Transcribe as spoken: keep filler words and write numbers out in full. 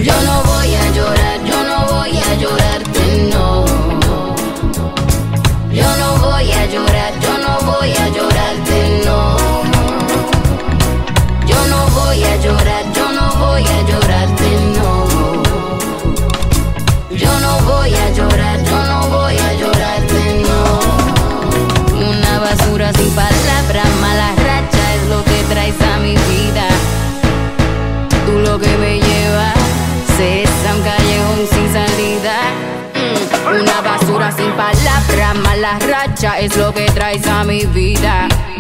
Yo no voy a llorar, yo no voy a llorarte, no. Yo no voy a llorar, yo no voy a llorarte, no. Yo no voy a llorar, yo no voy a llorarte, no. Yo no voy a llorar, yo no voy a llorarte, no. Una basura sin palabras, mala racha es lo que traes a mi vida. Tú lo que me llevas es a un callejón sin salida. Mm, una basura sin palabras, mala racha es lo que traes a mi vida.